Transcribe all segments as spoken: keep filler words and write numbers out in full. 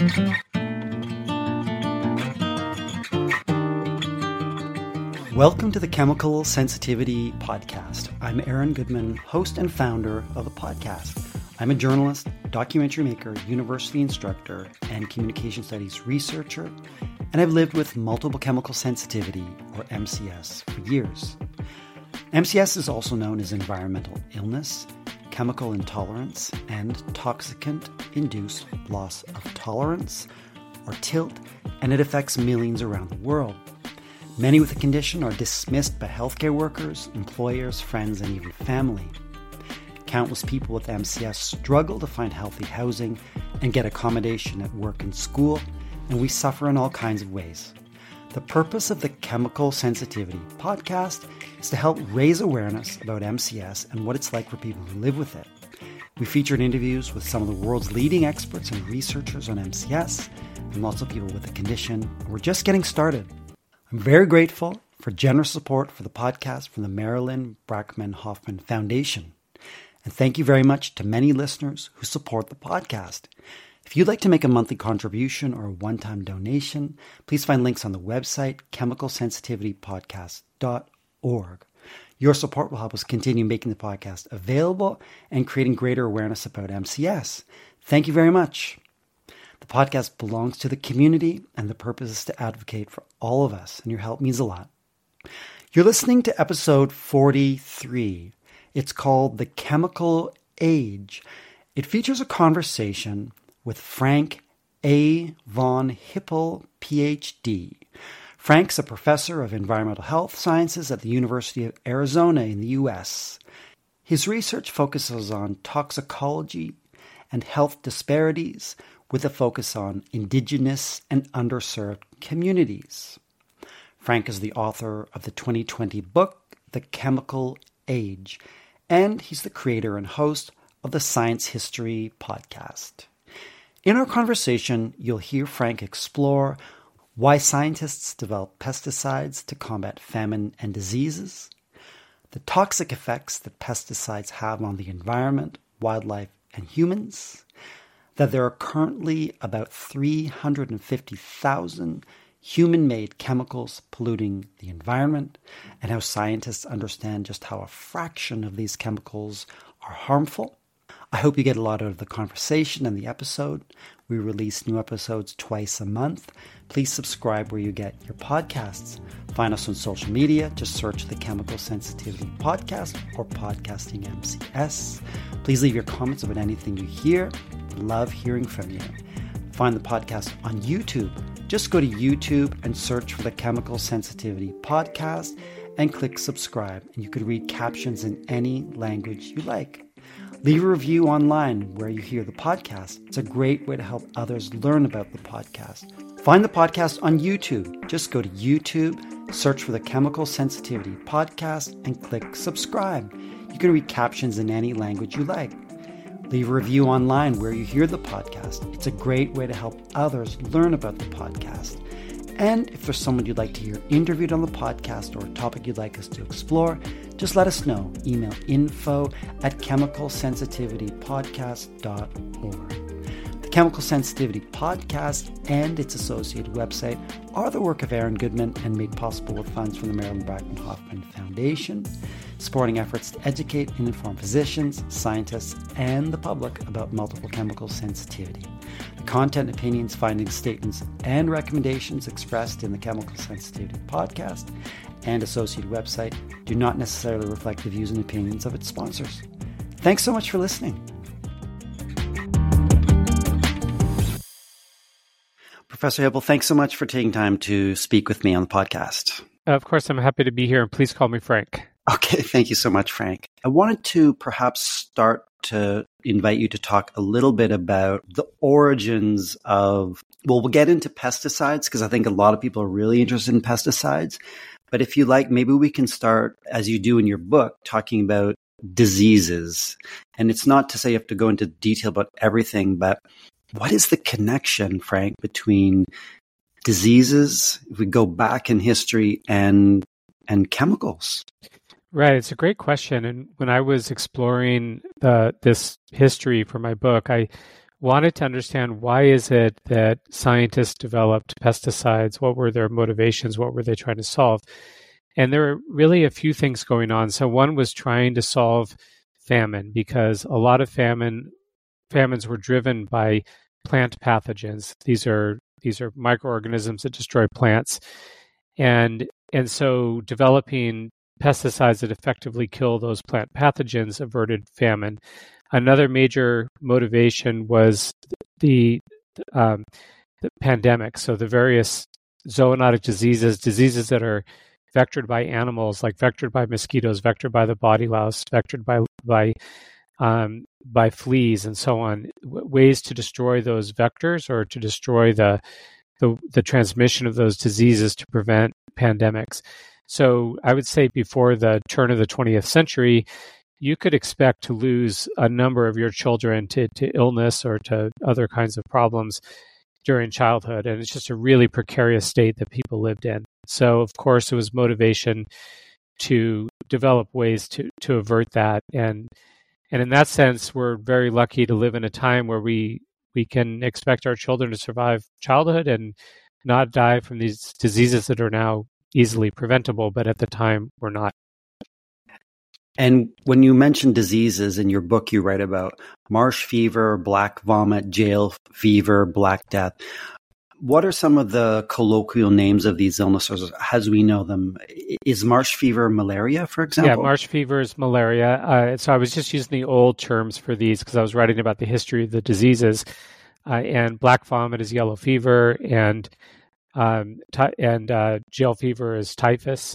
Welcome to the Chemical Sensitivity Podcast. I'm Aaron Goodman, host and founder of the podcast. I'm a journalist, documentary maker, university instructor, and communication studies researcher, and I've lived with multiple chemical sensitivity, or M C S, for years. M C S is also known as environmental illness, chemical intolerance, and toxicant-induced loss of tolerance, or TILT, and it affects millions around the world. Many with the condition are dismissed by healthcare workers, employers, friends, and even family. Countless people with M C S struggle to find healthy housing and get accommodation at work and school, and we suffer in all kinds of ways. The purpose of the Chemical Sensitivity Podcast is to help raise awareness about M C S and what it's like for people who live with it. We featured interviews with some of the world's leading experts and researchers on M C S, and lots of people with the condition. We're just getting started. I'm very grateful for generous support for the podcast from the Marilyn Brackman Hoffman Foundation. And thank you very much to many listeners who support the podcast. If you'd like to make a monthly contribution or a one-time donation, please find links on the website chemical sensitivity podcast dot org. Your support will help us continue making the podcast available and creating greater awareness about M C S. Thank you very much. The podcast belongs to the community, and the purpose is to advocate for all of us, and your help means a lot. You're listening to episode forty-three. It's called The Chemical Age. It features a conversation with Frank A. von Hippel, P H D. Frank's a professor of environmental health sciences at the University of Arizona in the U S. His research focuses on toxicology and health disparities, with a focus on Indigenous and underserved communities. Frank is the author of the twenty twenty book, The Chemical Age, and he's the creator and host of the Science History podcast. In our conversation, you'll hear Frank explore why scientists develop pesticides to combat famine and diseases, the toxic effects that pesticides have on the environment, wildlife, and humans, that there are currently about three hundred fifty thousand human-made chemicals polluting the environment, and how scientists understand just how a fraction of these chemicals are harmful. I hope you get a lot out of the conversation and the episode. We release new episodes twice a month. Please subscribe where you get your podcasts. Find us on social media. Just search the Chemical Sensitivity Podcast or Podcasting M C S. Please leave your comments about anything you hear. Love hearing from you. Find the podcast on YouTube. Just go to YouTube and search for the Chemical Sensitivity Podcast and click subscribe. And you could read captions in any language you like. Leave a review online where you hear the podcast. It's a great way to help others learn about the podcast. Find the podcast on YouTube. Just go to YouTube, search for the Chemical Sensitivity Podcast, and click subscribe. You can read captions in any language you like. Leave a review online where you hear the podcast. It's a great way to help others learn about the podcast. And if there's someone you'd like to hear interviewed on the podcast or a topic you'd like us to explore, just let us know. Email info at chemical sensitivity podcast dot org. The Chemical Sensitivity Podcast and its associated website are the work of Aaron Goodman and made possible with funds from the Marilyn Brackman Hoffman Foundation, supporting efforts to educate and inform physicians, scientists, and the public about multiple chemical sensitivity. The content, opinions, findings, statements, and recommendations expressed in the Chemical Sensitivity Podcast and associated website do not necessarily reflect the views and opinions of its sponsors. Thanks so much for listening. Professor Hippel, thanks so much for taking time to speak with me on the podcast. Of course, I'm happy to be here, and please call me Frank. Okay, thank you so much, Frank. I wanted to perhaps start to invite you to talk a little bit about the origins of, well, we'll get into pesticides because I think a lot of people are really interested in pesticides. But if you like, maybe we can start, as you do in your book, talking about diseases. And it's not to say you have to go into detail about everything, but what is the connection, Frank, between diseases, if we go back in history, and and chemicals? Right. It's a great question. And when I was exploring the, this history for my book, I wanted to understand why is it that scientists developed pesticides? What were their motivations? What were they trying to solve? And there were really a few things going on. So one was trying to solve famine, because a lot of famine famines were driven by plant pathogens. These are these are microorganisms that destroy plants. And and so developing pesticides that effectively kill those plant pathogens averted famine. Another major motivation was the um, the pandemic. So the various zoonotic diseases, diseases that are vectored by animals, like vectored by mosquitoes, vectored by the body louse, vectored by by um, by fleas, and so on. W- ways to destroy those vectors or to destroy the, the the transmission of those diseases to prevent pandemics. So I would say before the turn of the twentieth century, you could expect to lose a number of your children to, to illness or to other kinds of problems during childhood. And it's just a really precarious state that people lived in. So, of course, it was motivation to develop ways to, to avert that. And and in that sense, we're very lucky to live in a time where we, we can expect our children to survive childhood and not die from these diseases that are now easily preventable, but at the time were not. And when you mention diseases in your book, you write about marsh fever, black vomit, jail fever, black death. What are some of the colloquial names of these illnesses as we know them? Is marsh fever malaria, for example? Yeah, marsh fever is malaria. Uh, so I was just using the old terms for these because I was writing about the history of the diseases. Uh, and black vomit is yellow fever, and um, ty- and uh, jail fever is typhus,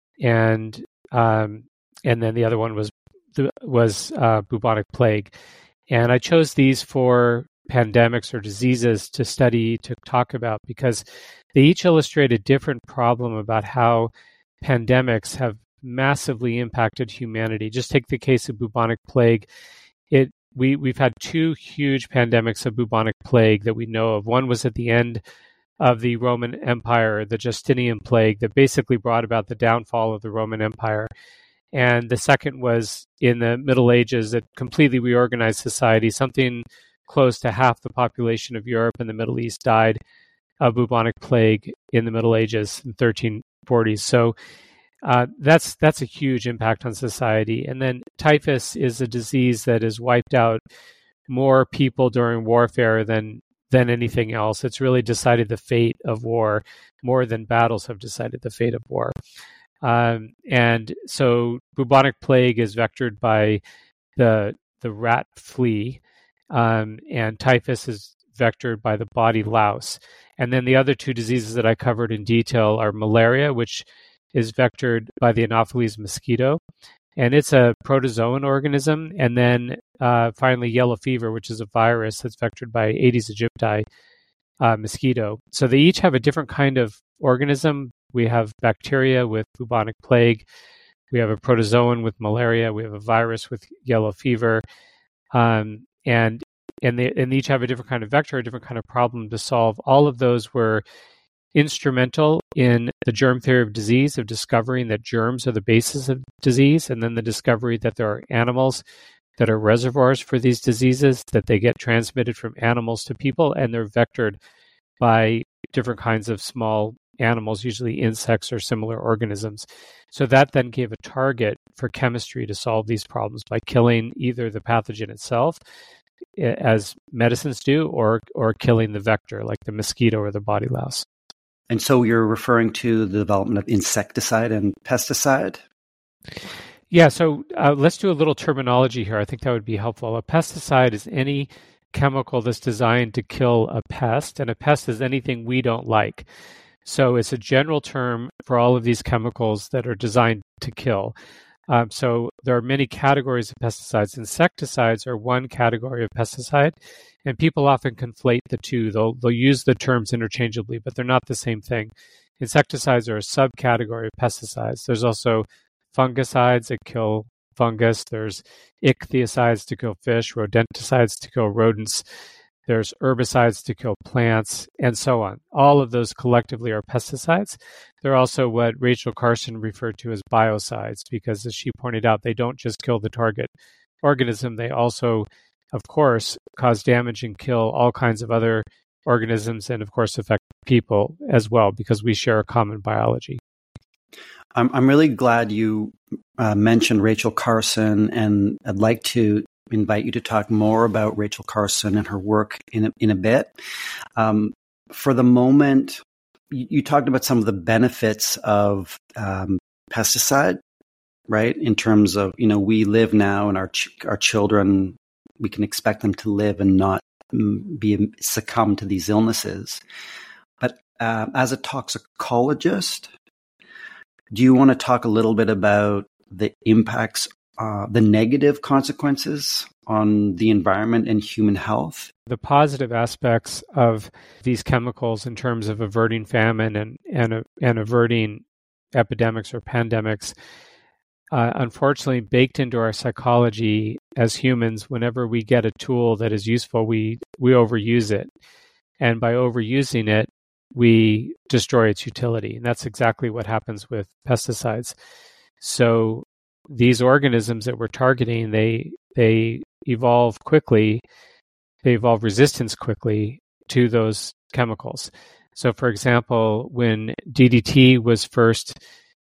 and um, and then the other one was was uh, bubonic plague. And I chose these for pandemics or diseases to study, to talk about, because they each illustrate a different problem about how pandemics have massively impacted humanity. Just take the case of bubonic plague. It we we've had two huge pandemics of bubonic plague that we know of. One was at the end of the Roman Empire, the Justinian plague, that basically brought about the downfall of the Roman Empire. And the second was in the Middle Ages that completely reorganized society. Something close to half the population of Europe and the Middle East died of bubonic plague in the Middle Ages in thirteen forties. So uh, that's that's a huge impact on society. And then typhus is a disease that has wiped out more people during warfare than than anything else. It's really decided the fate of war more than battles have decided the fate of war. Um, and so bubonic plague is vectored by the the rat flea, um, and typhus is vectored by the body louse. And then the other two diseases that I covered in detail are malaria, which is vectored by the Anopheles mosquito, and it's a protozoan organism. And then uh, finally, yellow fever, which is a virus that's vectored by Aedes aegypti uh, mosquito. So they each have a different kind of organism. We have bacteria with bubonic plague. We have a protozoan with malaria. We have a virus with yellow fever. Um, and and they and they each have a different kind of vector, a different kind of problem to solve. All of those were instrumental in the germ theory of disease, of discovering that germs are the basis of disease, and then the discovery that there are animals that are reservoirs for these diseases, that they get transmitted from animals to people, and they're vectored by different kinds of small animals, usually insects or similar organisms. So that then gave a target for chemistry to solve these problems by killing either the pathogen itself, as medicines do, or or killing the vector, like the mosquito or the body louse. And so you're referring to the development of insecticide and pesticide? Yeah, so uh, let's do a little terminology here. I think that would be helpful. A pesticide is any chemical that's designed to kill a pest, and a pest is anything we don't like. So it's a general term for all of these chemicals that are designed to kill. Um, so there are many categories of pesticides. Insecticides are one category of pesticide, and people often conflate the two. They'll they'll use the terms interchangeably, but they're not the same thing. Insecticides are a subcategory of pesticides. There's also fungicides that kill fungus. There's ichthyosides to kill fish, rodenticides to kill rodents. There's herbicides to kill plants, and so on. All of those collectively are pesticides. They're also what Rachel Carson referred to as biocides, because as she pointed out, they don't just kill the target organism, they also of course, cause damage and kill all kinds of other organisms and, of course, affect people as well because we share a common biology. I'm I'm really glad you uh, mentioned Rachel Carson, and I'd like to invite you to talk more about Rachel Carson and her work in a, in a bit. Um, for the moment, you, you talked about some of the benefits of um, pesticide, right? In terms of, you know, we live now, and our ch- our children, we can expect them to live and not be succumb to these illnesses. But uh, as a toxicologist, do you want to talk a little bit about the impacts, uh, the negative consequences on the environment and human health? The positive aspects of these chemicals in terms of averting famine and and, and averting epidemics or pandemics, uh, unfortunately, baked into our psychology as humans, whenever we get a tool that is useful, we we overuse it, and by overusing it, we destroy its utility. And that's exactly what happens with pesticides. So these organisms that we're targeting, they they evolve quickly, they evolve resistance quickly to those chemicals. So for example, when D D T was first,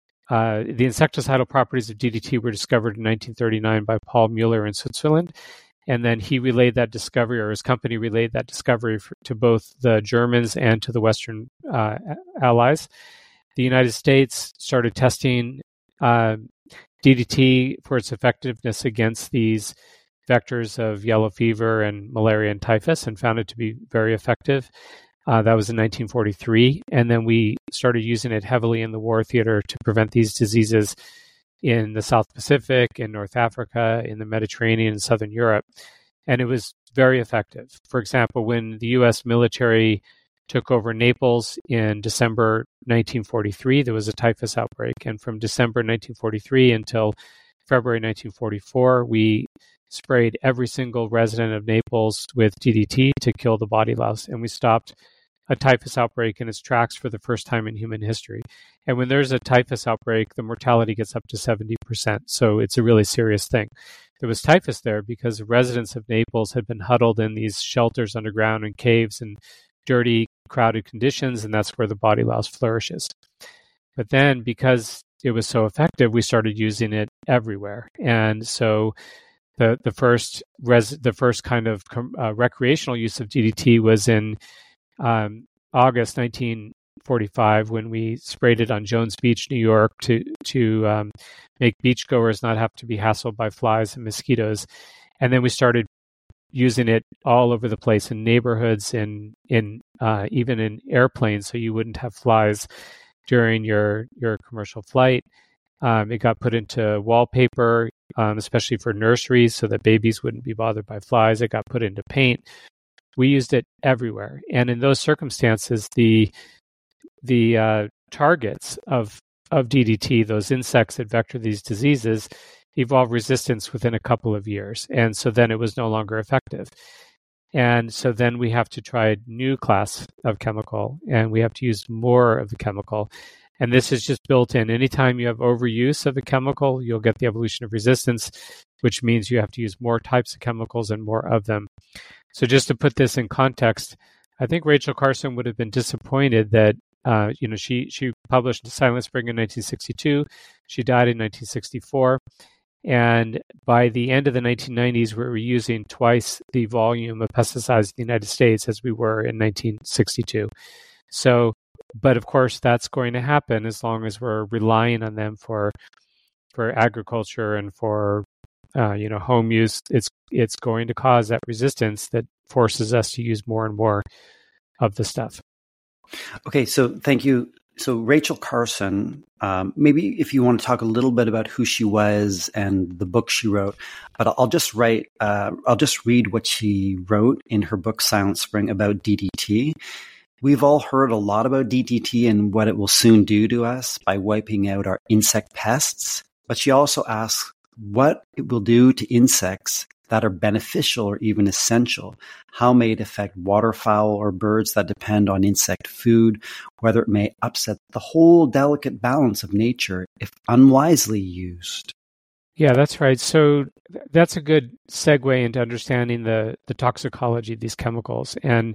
uh, the insecticidal properties of D D T were discovered in nineteen thirty-nine by Paul Mueller in Switzerland. And then he relayed that discovery, or his company relayed that discovery for, to both the Germans and to the Western uh, allies. The United States started testing uh, D D T for its effectiveness against these vectors of yellow fever and malaria and typhus, and found it to be very effective. Uh, that was in nineteen forty-three. And then we started using it heavily in the war theater to prevent these diseases in the South Pacific, in North Africa, in the Mediterranean, and Southern Europe. And it was very effective. For example, when the U S military took over Naples in December nineteen forty-three, there was a typhus outbreak. And from December nineteen forty-three until February nineteen forty-four, we sprayed every single resident of Naples with D D T to kill the body louse. And we stopped a typhus outbreak in its tracks for the first time in human history. And when there's a typhus outbreak, the mortality gets up to seventy percent. So it's a really serious thing. There was typhus there because the residents of Naples had been huddled in these shelters underground in caves and dirty, crowded conditions, and that's where the body louse flourishes. But then, because it was so effective, we started using it everywhere. And so the the first res, the first kind of uh, recreational use of D D T was in Um, August nineteen forty-five, when we sprayed it on Jones Beach, New York, to to um, make beachgoers not have to be hassled by flies and mosquitoes. And then we started using it all over the place in neighborhoods, in in uh, even in airplanes, so you wouldn't have flies during your your commercial flight. Um, it got put into wallpaper, um, especially for nurseries, so that babies wouldn't be bothered by flies. It got put into paint. We used it everywhere. And in those circumstances, the the uh, targets of, of D D T, those insects that vector these diseases, evolve resistance within a couple of years. And so then it was no longer effective. And so then we have to try a new class of chemical, and we have to use more of the chemical. And this is just built in. Anytime you have overuse of a chemical, you'll get the evolution of resistance, which means you have to use more types of chemicals and more of them. So just to put this in context, I think Rachel Carson would have been disappointed that, uh, you know, she, she published Silent Spring in nineteen sixty-two. She died in nineteen sixty-four. And by the end of the nineteen nineties, we were using twice the volume of pesticides in the United States as we were in nineteen sixty-two. So, but of course, that's going to happen as long as we're relying on them for for agriculture and for uh, you know home use. It's it's going to cause that resistance that forces us to use more and more of the stuff. Okay, so thank you. So Rachel Carson, um, maybe if you want to talk a little bit about who she was and the book she wrote, but I'll just write, uh, I'll just read what she wrote in her book Silent Spring about D D T. We've all heard a lot about D D T and what it will soon do to us by wiping out our insect pests. But she also asks what it will do to insects that are beneficial or even essential. How may it affect waterfowl or birds that depend on insect food, whether it may upset the whole delicate balance of nature if unwisely used. Yeah, that's right. So that's a good segue into understanding the, the toxicology of these chemicals. And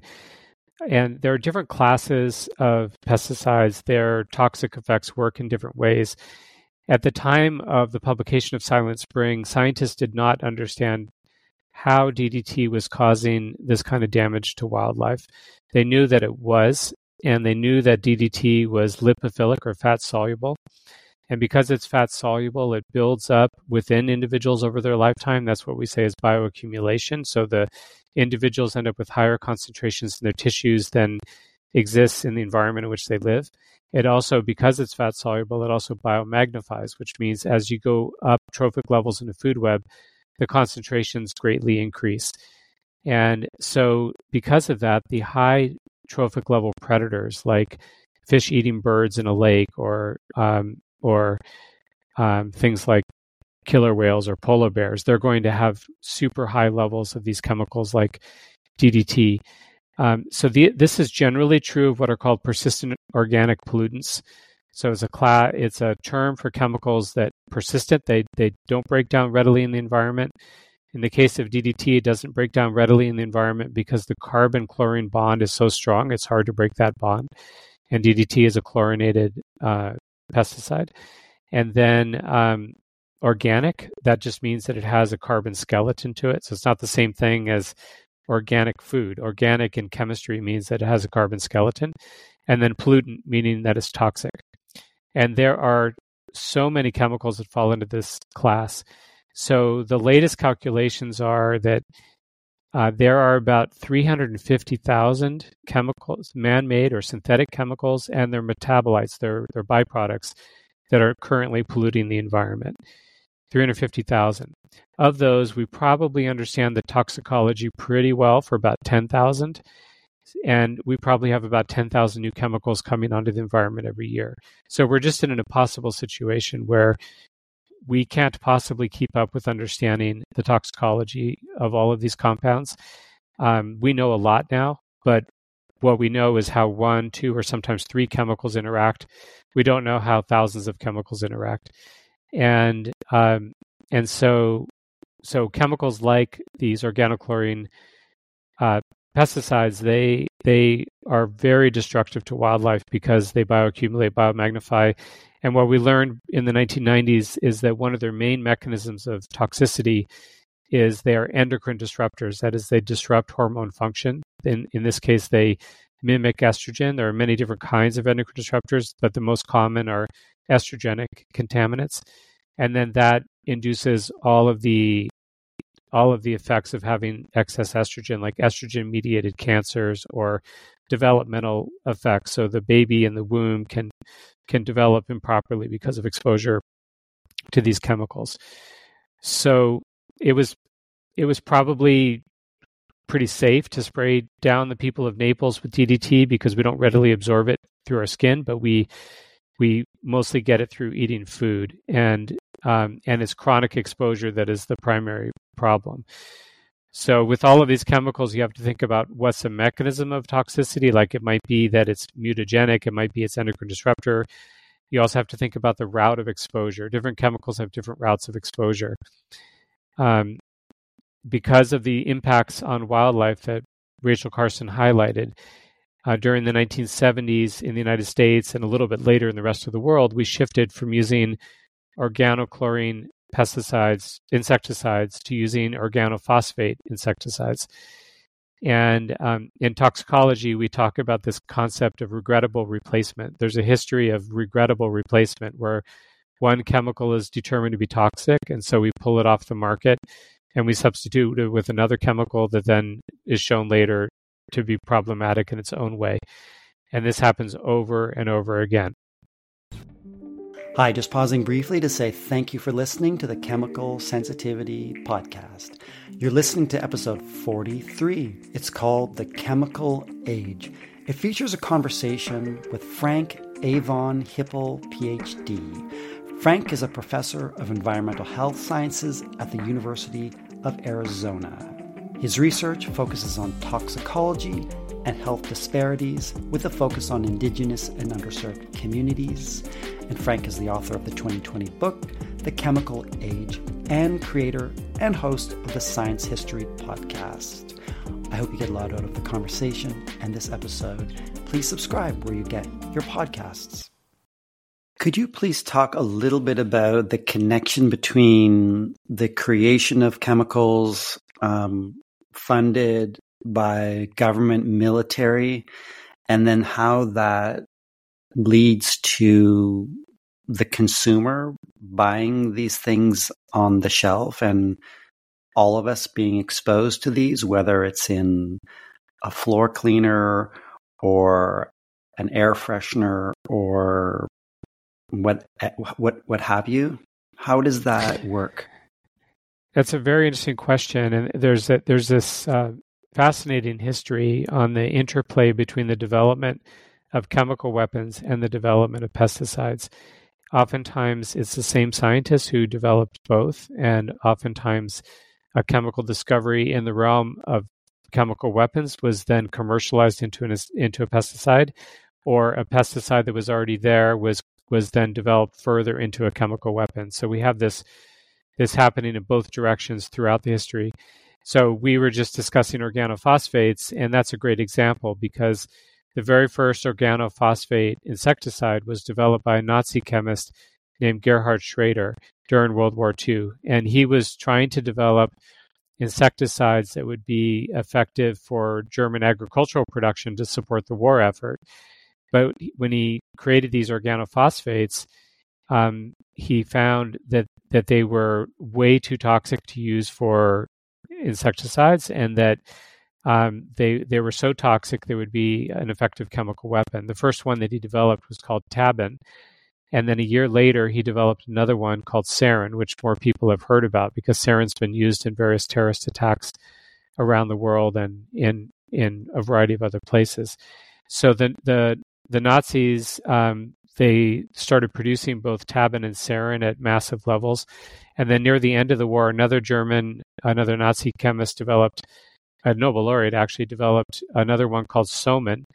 and there are different classes of pesticides. Their toxic effects work in different ways. At the time of the publication of Silent Spring, scientists did not understand how D D T was causing this kind of damage to wildlife. They knew that it was, and they knew that D D T was lipophilic or fat soluble. And because it's fat soluble, it builds up within individuals over their lifetime. That's what we say is bioaccumulation. So the individuals end up with higher concentrations in their tissues than exists in the environment in which they live. It also, because it's fat soluble, it also biomagnifies, which means as you go up trophic levels in the food web, the concentrations greatly increase. And so because of that, the high trophic level predators like fish eating birds in a lake or um, or um, things like killer whales or polar bears, they're going to have super high levels of these chemicals like D D T. Um, so the, this is generally true of what are called persistent organic pollutants. So it's a class, it's a term for chemicals that persistent. They they don't break down readily in the environment. In the case of D D T, it doesn't break down readily in the environment because the carbon-chlorine bond is so strong, it's hard to break that bond. And D D T is a chlorinated uh, pesticide. And then um, organic, that just means that it has a carbon skeleton to it. So it's not the same thing as organic food. Organic in chemistry means that it has a carbon skeleton. And then pollutant, meaning that it's toxic. And there are so many chemicals that fall into this class. So the latest calculations are that uh, there are about three hundred fifty thousand chemicals, man-made or synthetic chemicals, and their metabolites, their, their byproducts, that are currently polluting the environment. three hundred fifty thousand. Of those, we probably understand the toxicology pretty well for about ten thousand. And we probably have about ten thousand new chemicals coming onto the environment every year. So we're just in an impossible situation where we can't possibly keep up with understanding the toxicology of all of these compounds. Um, we know a lot now, but what we know is how one, two, or sometimes three chemicals interact. We don't know how thousands of chemicals interact. And um, and so so chemicals like these organochlorine uh, pesticides, they they are very destructive to wildlife because they bioaccumulate, biomagnify. And what we learned in the nineteen nineties is that one of their main mechanisms of toxicity is they are endocrine disruptors. That is, they disrupt hormone function. In, in this case, they mimic estrogen. There are many different kinds of endocrine disruptors, but the most common are estrogenic contaminants. And then that induces all of the all of the effects of having excess estrogen, like estrogen-mediated cancers or developmental effects. So the baby in the womb can can develop improperly because of exposure to these chemicals. So it was it was probably pretty safe to spray down the people of Naples with D D T because we don't readily absorb it through our skin, but we we mostly get it through eating food, and um, and it's chronic exposure that is the primary problem. So with all of these chemicals, you have to think about what's the mechanism of toxicity. Like it might be that it's mutagenic, it might be it's endocrine disruptor. You also have to think about the route of exposure. Different chemicals have different routes of exposure. Um, because of the impacts on wildlife that Rachel Carson highlighted, uh, during the nineteen seventies in the United States and a little bit later in the rest of the world, we shifted from using organochlorine pesticides, insecticides, to using organophosphate insecticides. And um, in toxicology, we talk about this concept of regrettable replacement. There's a history of regrettable replacement where one chemical is determined to be toxic, and so we pull it off the market, and we substitute it with another chemical that then is shown later to be problematic in its own way. And this happens over and over again. Hi, just pausing briefly to say thank you for listening to the Chemical Sensitivity Podcast. You're listening to episode forty-three. It's called The Chemical Age. It features a conversation with Frank Avon Hippel, P H D. Frank is a professor of environmental health sciences at the University of Arizona. His research focuses on toxicology and health disparities with a focus on Indigenous and underserved communities. And Frank is the author of the twenty twenty book, The Chemical Age, and creator and host of the Science History Podcast. I hope you get a lot out of the conversation and this episode. Please subscribe where you get your podcasts. Could you please talk a little bit about the connection between the creation of chemicals um, funded by government military and then how that leads to the consumer buying these things on the shelf and all of us being exposed to these, whether it's in a floor cleaner or an air freshener or what what what have you? How does that work? That's a very interesting question, and there's a, there's this uh, fascinating history on the interplay between the development of chemical weapons and the development of pesticides. Oftentimes, it's the same scientists who developed both, and oftentimes a chemical discovery in the realm of chemical weapons was then commercialized into an into a pesticide, or a pesticide that was already there was was then developed further into a chemical weapon. So we have this this happening in both directions throughout the history. So we were just discussing organophosphates, and that's a great example because the very first organophosphate insecticide was developed by a Nazi chemist named Gerhard Schrader during World War Two. And he was trying to develop insecticides that would be effective for German agricultural production to support the war effort. But when he created these organophosphates, um, he found that, that they were way too toxic to use for insecticides, and that um, they they were so toxic they would be an effective chemical weapon. The first one that he developed was called Tabin, and then a year later he developed another one called sarin, which more people have heard about because sarin's been used in various terrorist attacks around the world and in in a variety of other places. So the the the Nazis um, they started producing both Tabin and sarin at massive levels, and then near the end of the war, another German, another Nazi chemist developed, a Nobel laureate actually developed another one called Soman.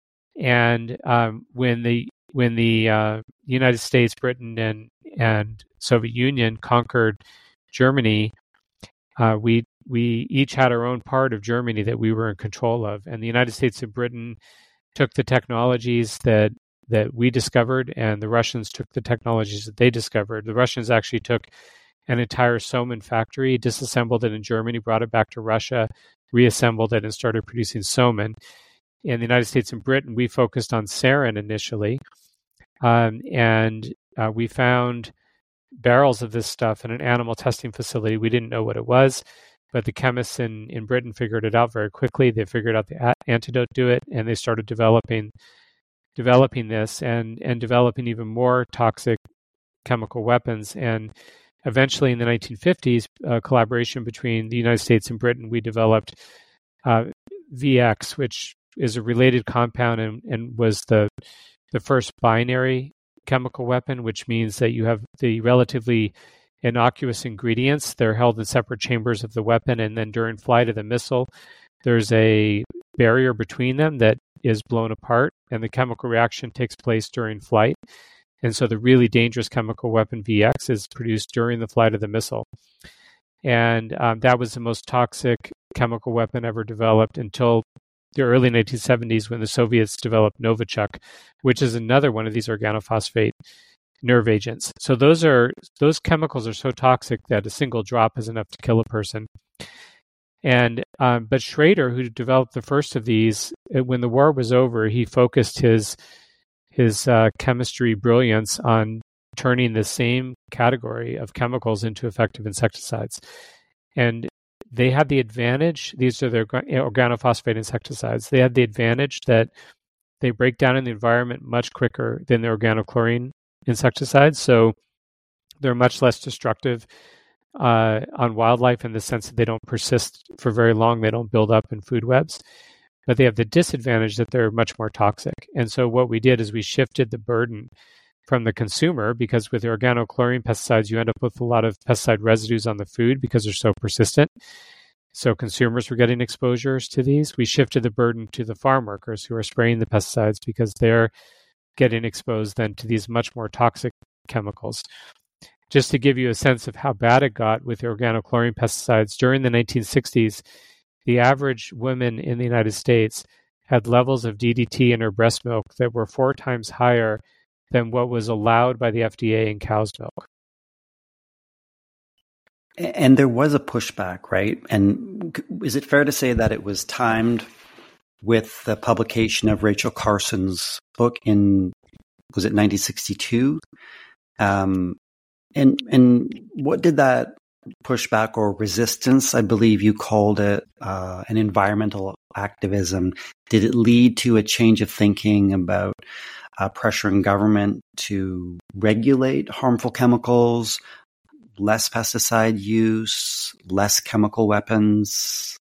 And um, when the when the uh, United States, Britain, and and Soviet Union conquered Germany, uh, we we each had our own part of Germany that we were in control of, and the United States and Britain took the technologies that that we discovered, and the Russians took the technologies that they discovered. The Russians actually took an entire Soman factory, disassembled it in Germany, brought it back to Russia, reassembled it, and started producing Soman. In the United States and Britain, we focused on sarin initially, um, and uh, we found barrels of this stuff in an animal testing facility. We didn't know what it was, but the chemists in, in Britain figured it out very quickly. They figured out the a- antidote to it, and they started developing developing this and, and developing even more toxic chemical weapons. And eventually in the nineteen fifties, a collaboration between the United States and Britain, we developed uh, V X, which is a related compound and, and was the the first binary chemical weapon, which means that you have the relatively innocuous ingredients. They're held in separate chambers of the weapon, and then during flight of the missile, there's a barrier between them that is blown apart, and the chemical reaction takes place during flight. And so the really dangerous chemical weapon V X is produced during the flight of the missile. And um, that was the most toxic chemical weapon ever developed until the early nineteen seventies when the Soviets developed Novichok, which is another one of these organophosphate nerve agents. So those are those chemicals are so toxic that a single drop is enough to kill a person. And um, but Schrader, who developed the first of these, when the war was over, he focused his his uh, chemistry brilliance on turning the same category of chemicals into effective insecticides. And they had the advantage, these are the organophosphate insecticides, they had the advantage that they break down in the environment much quicker than the organochlorine insecticides. So they're much less destructive uh, on wildlife in the sense that they don't persist for very long. They don't build up in food webs. But they have the disadvantage that they're much more toxic. And so what we did is we shifted the burden from the consumer, because with organochlorine pesticides, you end up with a lot of pesticide residues on the food because they're so persistent. So consumers were getting exposures to these. We shifted the burden to the farm workers who are spraying the pesticides because they're getting exposed then to these much more toxic chemicals. just to give you a sense of how bad it got with the organochlorine pesticides, during the nineteen sixties, the average woman in the United States had levels of D D T in her breast milk that were four times higher than what was allowed by the F D A in cow's milk. And there was a pushback, right? And is it fair to say that it was timed with the publication of Rachel Carson's book in, was it nineteen sixty-two? Um, and and what did that pushback or resistance, I believe you called it, uh, an environmental activism, did it lead to a change of thinking about uh, pressuring government to regulate harmful chemicals, less pesticide use, less chemical weapons?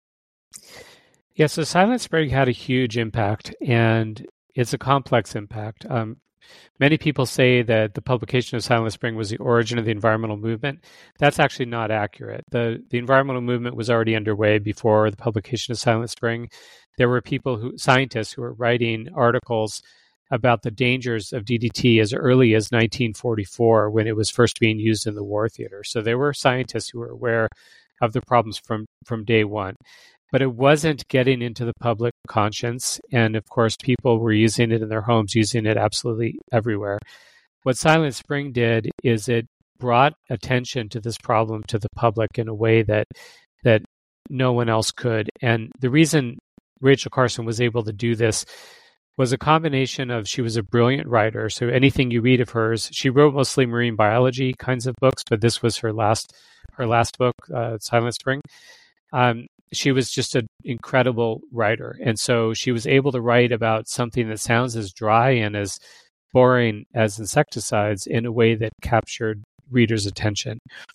Yeah, so Silent Spring had a huge impact, and it's a complex impact. Um, many people say that the publication of Silent Spring was the origin of the environmental movement. That's actually not accurate. The the environmental movement was already underway before the publication of Silent Spring. There were people who, scientists who were writing articles about the dangers of D D T as early as nineteen forty-four, when it was first being used in the war theater. So there were scientists who were aware of the problems from, from day one. But it wasn't getting into the public conscience. And of course, people were using it in their homes, using it absolutely everywhere. What Silent Spring did is it brought attention to this problem to the public in a way that that no one else could. And the reason Rachel Carson was able to do this was a combination of, she was a brilliant writer. So anything you read of hers, she wrote mostly marine biology kinds of books, but this was her last her last book, uh, Silent Spring. Um, she was just an incredible writer. And so she was able to write about something that sounds as dry and as boring as insecticides in a way that captured readers' attention.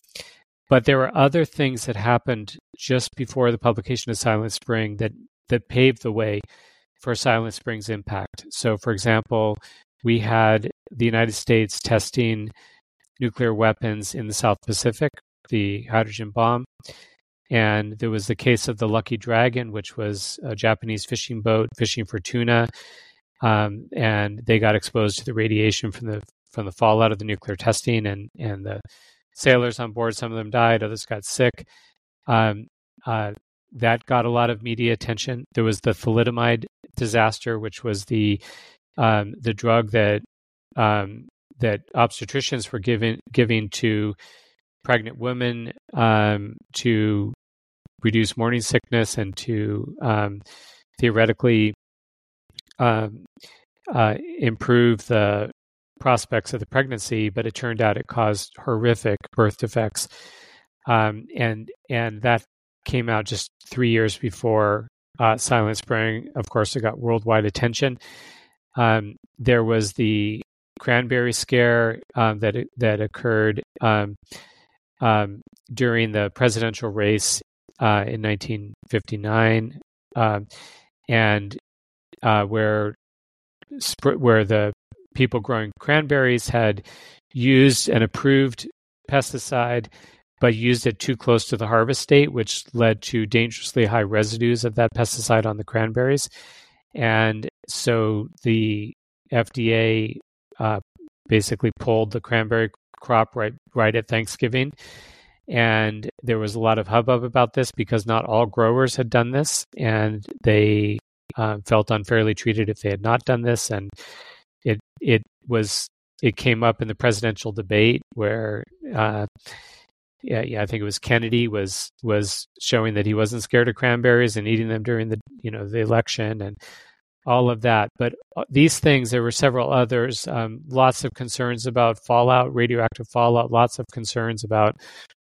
But there were other things that happened just before the publication of Silent Spring that, that paved the way for Silent Spring's impact. So, for example, we had the United States testing nuclear weapons in the South Pacific, the hydrogen bomb. And there was the case of the Lucky Dragon, which was a Japanese fishing boat fishing for tuna. Um, and they got exposed to the radiation from the from the fallout of the nuclear testing, and, and the sailors on board, some of them died, others got sick. Um, uh, that got a lot of media attention. There was the thalidomide disaster, which was the um, the drug that um, that obstetricians were giving giving to pregnant women um, to reduce morning sickness and to um, theoretically um, uh, improve the prospects of the pregnancy, but it turned out it caused horrific birth defects, um, and and that came out just three years before uh, Silent Spring. Of course, it got worldwide attention. Um, there was the cranberry scare um, that that occurred Um, Um, during the presidential race uh, in nineteen fifty-nine, um, and uh, where sp- where the people growing cranberries had used an approved pesticide, but used it too close to the harvest date, which led to dangerously high residues of that pesticide on the cranberries. And so the F D A uh, basically pulled the cranberry crop right right at Thanksgiving. And there was a lot of hubbub about this because not all growers had done this, and they uh, felt unfairly treated if they had not done this. And it it was it came up in the presidential debate where uh, yeah yeah I think it was Kennedy was was showing that he wasn't scared of cranberries and eating them during the you know the election and all of that. But these things, there were several others, um, lots of concerns about fallout, radioactive fallout, lots of concerns about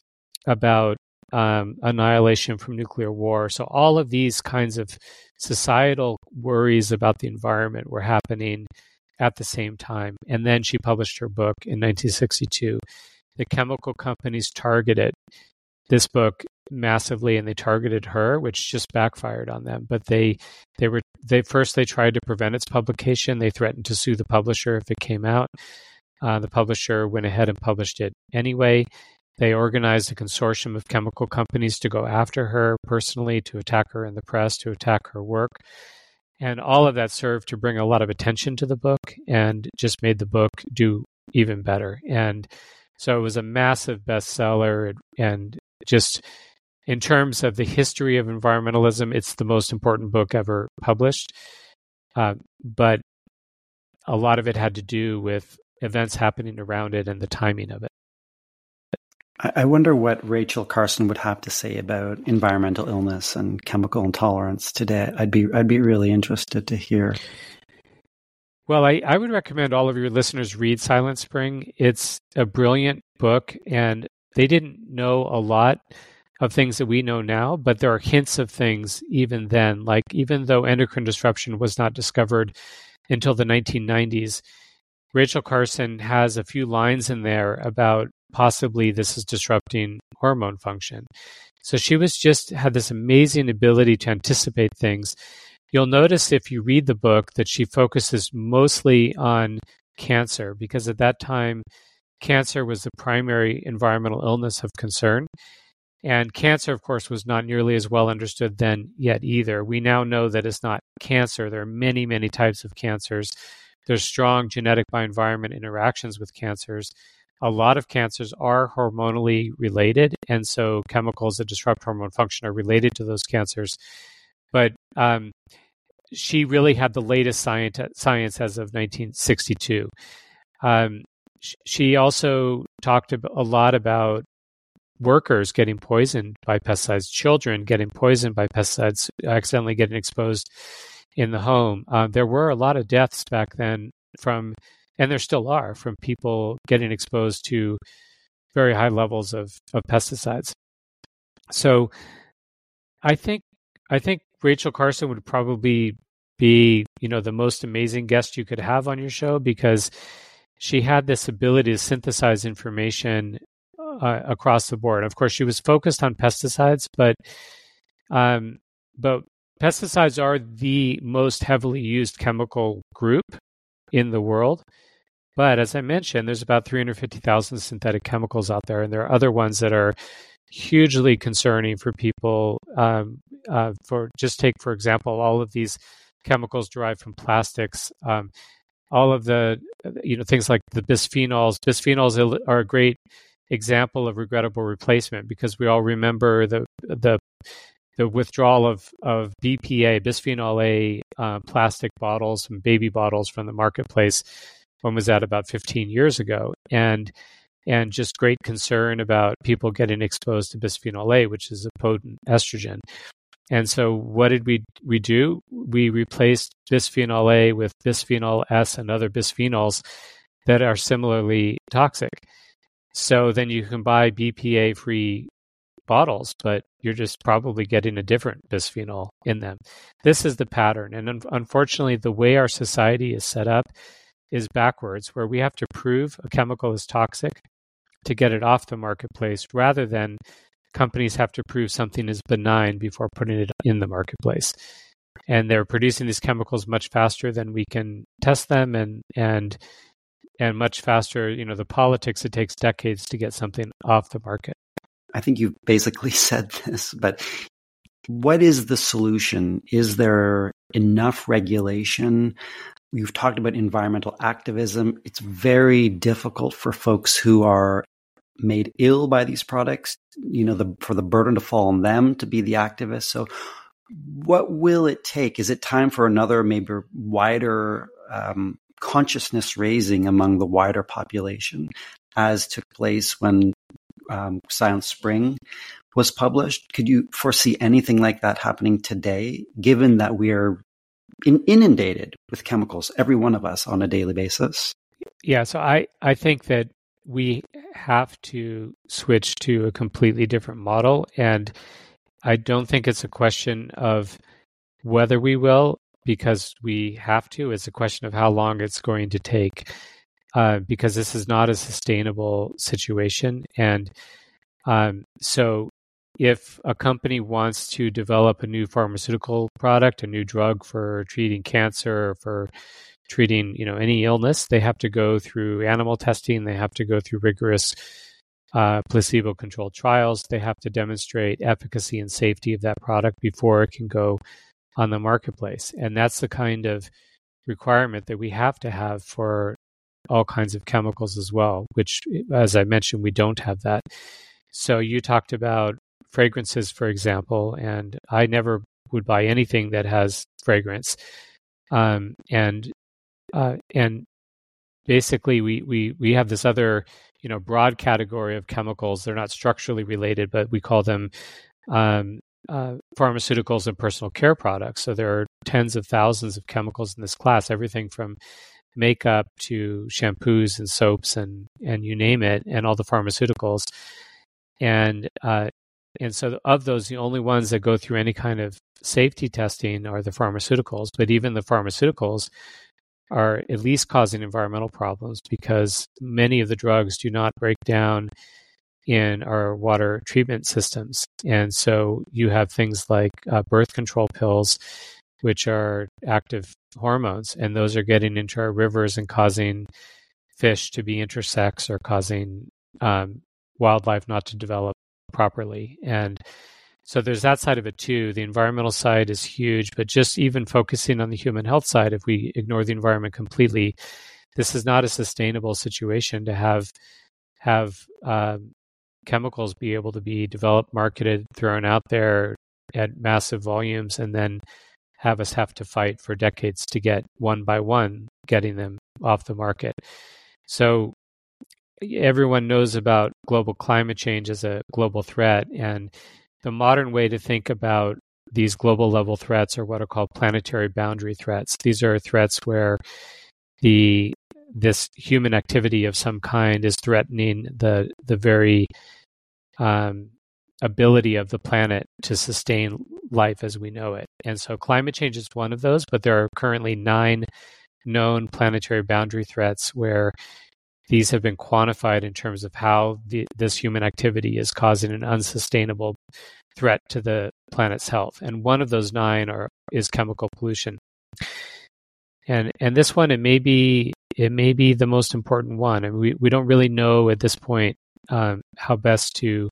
about um, annihilation from nuclear war. So all of these kinds of societal worries about the environment were happening at the same time. And then she published her book in nineteen sixty-two. The chemical companies targeted this book massively, and they targeted her, which just backfired on them. But they they were they first they tried to prevent its publication. They threatened to sue the publisher if it came out. Uh, the publisher went ahead and published it anyway. They organized a consortium of chemical companies to go after her personally, to attack her in the press, to attack her work. And all of that served to bring a lot of attention to the book and just made the book do even better. And So it was a massive bestseller, and just in terms of the history of environmentalism, it's the most important book ever published. Uh, but a lot of it had to do with events happening around it and the timing of it. I wonder what Rachel Carson would have to say about environmental illness and chemical intolerance today. I'd be I'd be really interested to hear. Well, I, I would recommend all of your listeners read Silent Spring. It's a brilliant book, and they didn't know a lot of things that we know now, but there are hints of things even then. Like, even though endocrine disruption was not discovered until the nineteen nineties, Rachel Carson has a few lines in there about possibly this is disrupting hormone function. So she was just had this amazing ability to anticipate things. You'll notice if you read the book that she focuses mostly on cancer, because at that time, cancer was the primary environmental illness of concern. And cancer, of course, was not nearly as well understood then yet either. We now know that it's not cancer. There are many, many types of cancers. There's strong genetic by environment interactions with cancers. A lot of cancers are hormonally related, and so chemicals that disrupt hormone function are related to those cancers. But um, she really had the latest science, science as of nineteen sixty-two. Um, she also talked a lot about workers getting poisoned by pesticides, children getting poisoned by pesticides, accidentally getting exposed in the home. Uh, there were a lot of deaths back then from, and there still are, from people getting exposed to very high levels of, of pesticides. So I think I think Rachel Carson would probably be, you know, the most amazing guest you could have on your show, because she had this ability to synthesize information uh, across the board. Of course, she was focused on pesticides, but um, but pesticides are the most heavily used chemical group in the world. But as I mentioned, there's about three hundred fifty thousand synthetic chemicals out there, and there are other ones that are hugely concerning for people. Um, uh, for just take, for example, all of these chemicals derived from plastics. Um, all of the, you know, things like the bisphenols. Bisphenols are a great example of regrettable replacement, because we all remember the the the withdrawal of, of B P A, bisphenol A, uh, plastic bottles and baby bottles from the marketplace. When was that? About fifteen years ago. And and just great concern about people getting exposed to bisphenol A, which is a potent estrogen. And so what did we we do? We replaced bisphenol A with bisphenol S and other bisphenols that are similarly toxic. So then you can buy B P A-free bottles, but you're just probably getting a different bisphenol in them. This is the pattern. And un- unfortunately, the way our society is set up is backwards, where we have to prove a chemical is toxic to get it off the marketplace, rather than companies have to prove something is benign before putting it in the marketplace. And they're producing these chemicals much faster than we can test them, and and and much faster, you know, the politics, it takes decades to get something off the market. I think you've basically said this, but what is the solution? Is there enough regulation? You've talked about environmental activism. It's very difficult for folks who are made ill by these products, you know, the, for the burden to fall on them to be the activists. So what will it take? Is it time for another, maybe wider um, consciousness raising among the wider population, as took place when um, Silent Spring was published? Could you foresee anything like that happening today, given that we are in, inundated with chemicals, every one of us, on a daily basis? Yeah, so I, I think that we have to switch to a completely different model. And I don't think it's a question of whether we will, because we have to. It's a question of how long it's going to take, uh, because this is not a sustainable situation. And um, so if a company wants to develop a new pharmaceutical product, a new drug for treating cancer, or for treating, you know, any illness, they have to go through animal testing. They have to go through rigorous uh, placebo-controlled trials. They have to demonstrate efficacy and safety of that product before it can go on the marketplace. And that's the kind of requirement that we have to have for all kinds of chemicals as well, which, as I mentioned, we don't have that. So you talked about fragrances, for example, and I never would buy anything that has fragrance. Um, and uh, and basically, we, we we have this other, you know, broad category of chemicals. They're not structurally related, but we call them um, uh, pharmaceuticals and personal care products. So there are tens of thousands of chemicals in this class, everything from makeup to shampoos and soaps and and you name it, and all the pharmaceuticals. And uh, and so of those, the only ones that go through any kind of safety testing are the pharmaceuticals. But even the pharmaceuticals are at least causing environmental problems because many of the drugs do not break down in our water treatment systems. And so you have things like uh, birth control pills, which are active hormones, and those are getting into our rivers and causing fish to be intersex or causing um, wildlife not to develop properly. And so there's that side of it too. The environmental side is huge, but just even focusing on the human health side, if we ignore the environment completely, this is not a sustainable situation to have have um, chemicals be able to be developed, marketed, thrown out there at massive volumes, and then have us have to fight for decades to get one by one getting them off the market. So everyone knows about global climate change as a global threat, and the modern way to think about these global level threats are what are called planetary boundary threats. These are threats where the this human activity of some kind is threatening the the very um, ability of the planet to sustain life as we know it. And so climate change is one of those, but there are currently nine known planetary boundary threats where these have been quantified in terms of how the, this human activity is causing an unsustainable threat to the planet's health. And one of those nine are is chemical pollution. And and this one, it may be it may be the most important one. And we, we don't really know at this point um, how best to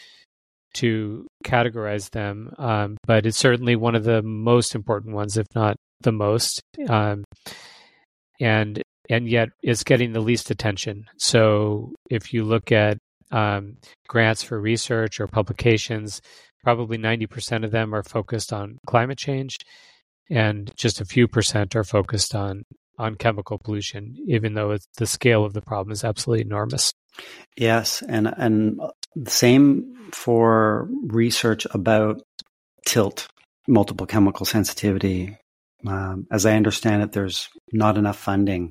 to categorize them, um, but it's certainly one of the most important ones, if not the most. Um, and and yet it's getting the least attention. So if you look at um, grants for research or publications, probably ninety percent of them are focused on climate change, and just a few percent are focused on, on chemical pollution, even though it's, the scale of the problem is absolutely enormous. Yes, and and the same for research about TILT, multiple chemical sensitivity. Um, as I understand it, there's not enough funding.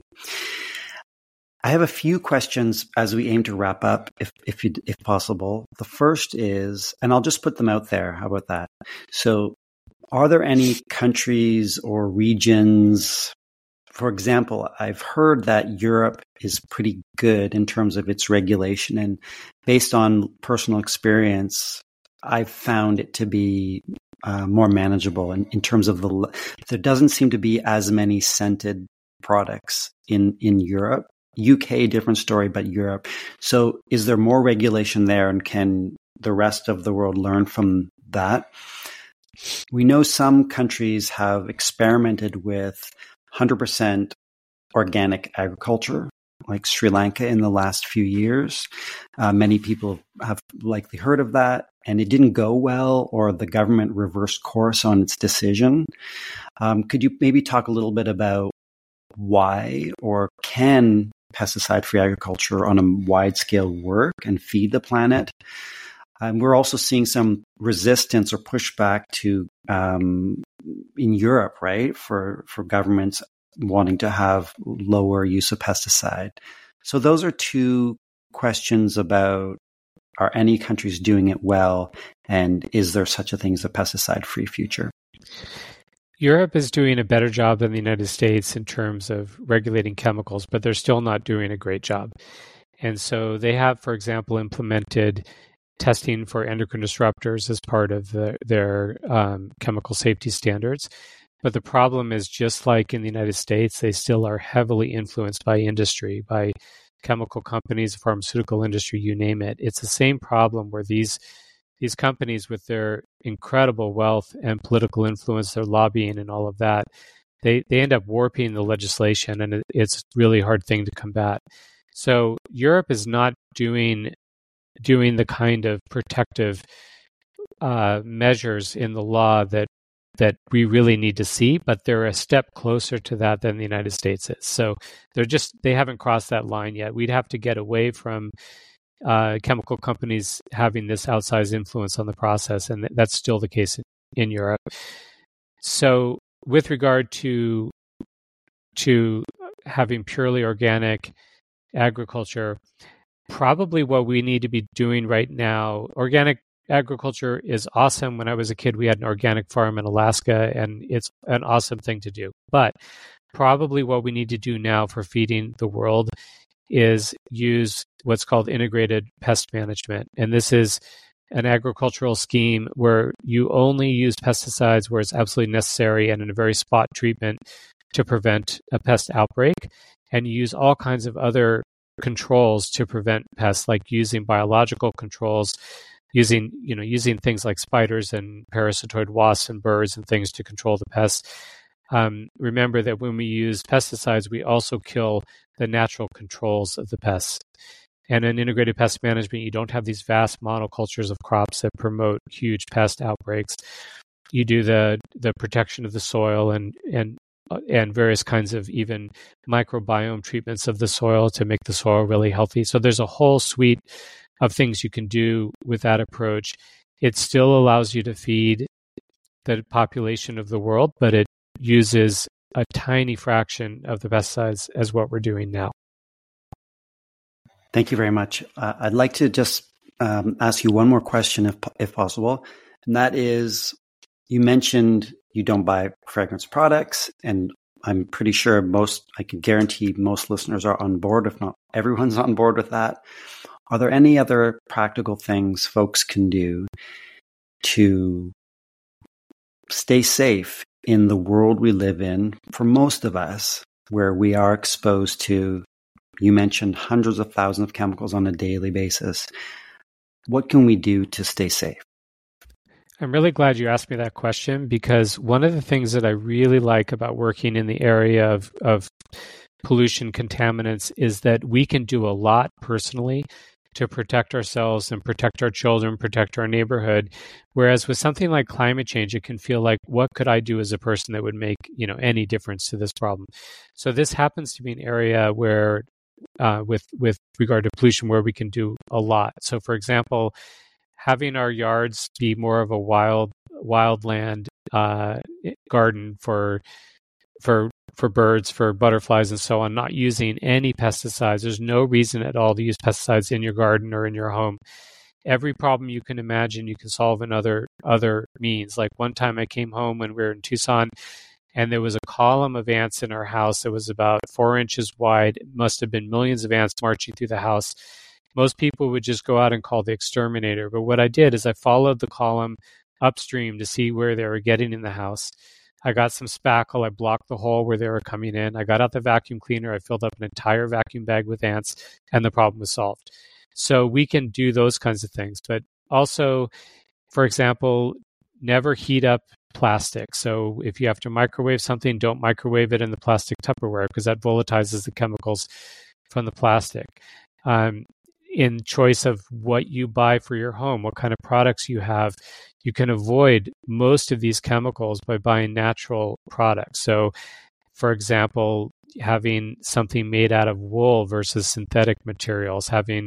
I have a few questions as we aim to wrap up, if if you, if possible. The first is, and I'll just put them out there. How about that? So, are there any countries or regions? For example, I've heard that Europe is pretty good in terms of its regulation, and based on personal experience, I've found it to be uh, more manageable in, in terms of the. There doesn't seem to be as many scented products in in Europe. U K, different story, but Europe. So, is there more regulation there, and can the rest of the world learn from that? We know some countries have experimented with one hundred percent organic agriculture, like Sri Lanka in the last few years. Uh, many people have likely heard of that, and it didn't go well, or the government reversed course on its decision. Um, could you maybe talk a little bit about why, or can pesticide-free agriculture on a wide scale work and feed the planet? And we're also seeing some resistance or pushback to um, in Europe, right, for for governments wanting to have lower use of pesticide. So those are two questions about, are any countries doing it well, and is there such a thing as a pesticide-free future? Europe is doing a better job than the United States in terms of regulating chemicals, but they're still not doing a great job. And so they have, for example, implemented testing for endocrine disruptors as part of the, their um, chemical safety standards. But the problem is, just like in the United States, they still are heavily influenced by industry, by chemical companies, pharmaceutical industry, you name it. It's the same problem where these these companies, with their incredible wealth and political influence, their lobbying and all of that, they, they end up warping the legislation, and it, it's a really hard thing to combat. So Europe is not doing doing the kind of protective uh, measures in the law that that we really need to see, but they're a step closer to that than the United States is. So they're just they haven't crossed that line yet. We'd have to get away from uh, chemical companies having this outsized influence on the process, and that's still the case in, in Europe. So with regard to to having purely organic agriculture, probably what we need to be doing right now, organic agriculture is awesome. When I was a kid, we had an organic farm in Alaska, and it's an awesome thing to do. But probably what we need to do now for feeding the world is use what's called integrated pest management. And this is an agricultural scheme where you only use pesticides where it's absolutely necessary and in a very spot treatment to prevent a pest outbreak. And you use all kinds of other controls to prevent pests, like using biological controls, using you know using things like spiders and parasitoid wasps and birds and things to control the pests. Um, remember that when we use pesticides, we also kill the natural controls of the pests. And in integrated pest management, you don't have these vast monocultures of crops that promote huge pest outbreaks. You do the the protection of the soil and and and various kinds of even microbiome treatments of the soil to make the soil really healthy. So there's a whole suite of things you can do with that approach. It still allows you to feed the population of the world, but it uses a tiny fraction of the pesticides as what we're doing now. Thank you very much. Uh, I'd like to just um, ask you one more question, if if possible, and that is, you mentioned you don't buy fragrance products, and I'm pretty sure most, I can guarantee most listeners are on board, if not everyone's on board with that. Are there any other practical things folks can do to stay safe in the world we live in, for most of us, where we are exposed to, you mentioned, hundreds of thousands of chemicals on a daily basis? What can we do to stay safe? I'm really glad you asked me that question, because one of the things that I really like about working in the area of, of pollution contaminants is that we can do a lot personally to protect ourselves and protect our children, protect our neighborhood. Whereas with something like climate change, it can feel like, what could I do as a person that would make, you know, any difference to this problem? So this happens to be an area where, uh, with with regard to pollution, where we can do a lot. So, for example, having our yards be more of a wild wildland uh, garden for for for birds, for butterflies, and so on, not using any pesticides. There's no reason at all to use pesticides in your garden or in your home. Every problem you can imagine, you can solve in other other means. Like one time I came home when we were in Tucson, and there was a column of ants in our house that was about four inches wide. It must have been millions of ants marching through the house. Most people would just go out and call the exterminator. But what I did is I followed the column upstream to see where they were getting in the house. I got some spackle. I blocked the hole where they were coming in. I got out the vacuum cleaner. I filled up an entire vacuum bag with ants, and the problem was solved. So we can do those kinds of things. But also, for example, never heat up plastic. So if you have to microwave something, don't microwave it in the plastic Tupperware, because that volatilizes the chemicals from the plastic. Um, in choice of what you buy for your home, what kind of products you have, you can avoid most of these chemicals by buying natural products. So, for example, having something made out of wool versus synthetic materials, having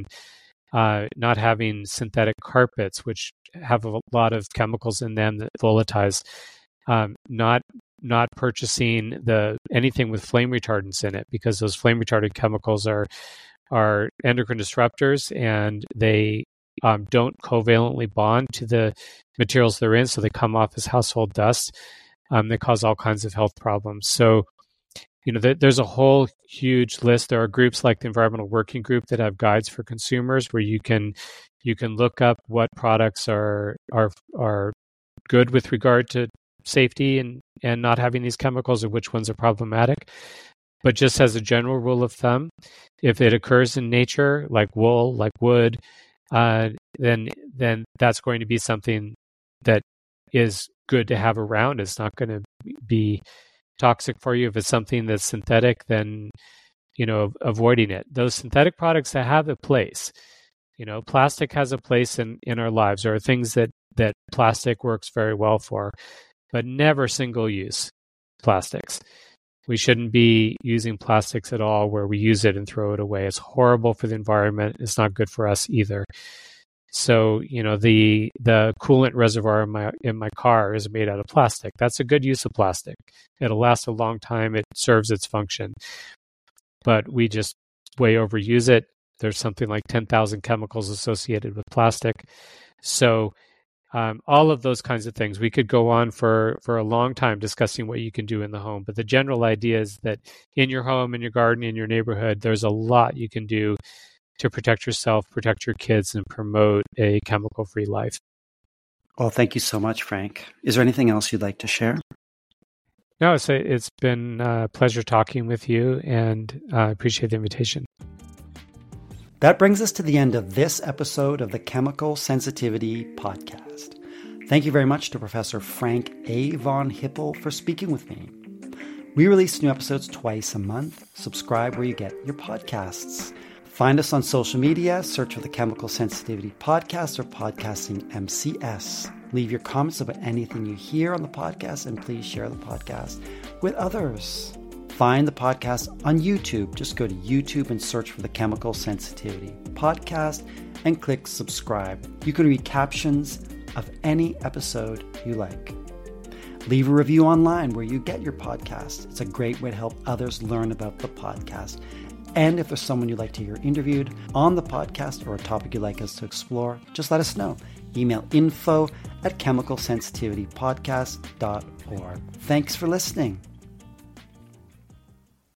uh, not having synthetic carpets, which have a lot of chemicals in them that volatilize, um, not not purchasing the anything with flame retardants in it, because those flame retardant chemicals are are endocrine disruptors, and they um, don't covalently bond to the materials they're in, so they come off as household dust. Um, they cause all kinds of health problems. So, you know, th- there's a whole huge list. There are groups like the Environmental Working Group that have guides for consumers where you can you can look up what products are are are good with regard to safety and, and not having these chemicals, and which ones are problematic. But just as a general rule of thumb, if it occurs in nature, like wool, like wood, uh, then then that's going to be something that is good to have around. It's not going to be toxic for you. If it's something that's synthetic, then, you know, avoiding it. Those synthetic products that have a place, you know, plastic has a place in, in our lives. There are things that, that plastic works very well for, but never single-use plastics. We shouldn't be using plastics at all where we use it and throw it away. It's horrible for the environment. It's not good for us either. So, you know, the the coolant reservoir in my in my car is made out of plastic. That's a good use of plastic. It'll last a long time. It serves its function. But we just way overuse it. There's something like ten thousand chemicals associated with plastic. So um, all of those kinds of things. We could go on for, for a long time discussing what you can do in the home. But the general idea is that in your home, in your garden, in your neighborhood, there's a lot you can do to protect yourself, protect your kids, and promote a chemical-free life. Well, thank you so much, Frank. Is there anything else you'd like to share? No, it's, a, it's been a pleasure talking with you, and I uh, appreciate the invitation. That brings us to the end of this episode of the Chemical Sensitivity Podcast. Thank you very much to Professor Frank A. von Hippel for speaking with me. We release new episodes twice a month. Subscribe where you get your podcasts. Find us on social media, search for the Chemical Sensitivity Podcast or Podcasting M C S. Leave your comments about anything you hear on the podcast, and please share the podcast with others. Find the podcast on YouTube. Just go to YouTube and search for the Chemical Sensitivity Podcast and click subscribe. You can read captions of any episode you like. Leave a review online where you get your podcast. It's a great way to help others learn about the podcast. And if there's someone you'd like to hear interviewed on the podcast or a topic you'd like us to explore, just let us know. Email info at chemical sensitivity podcast dot org. Thanks for listening.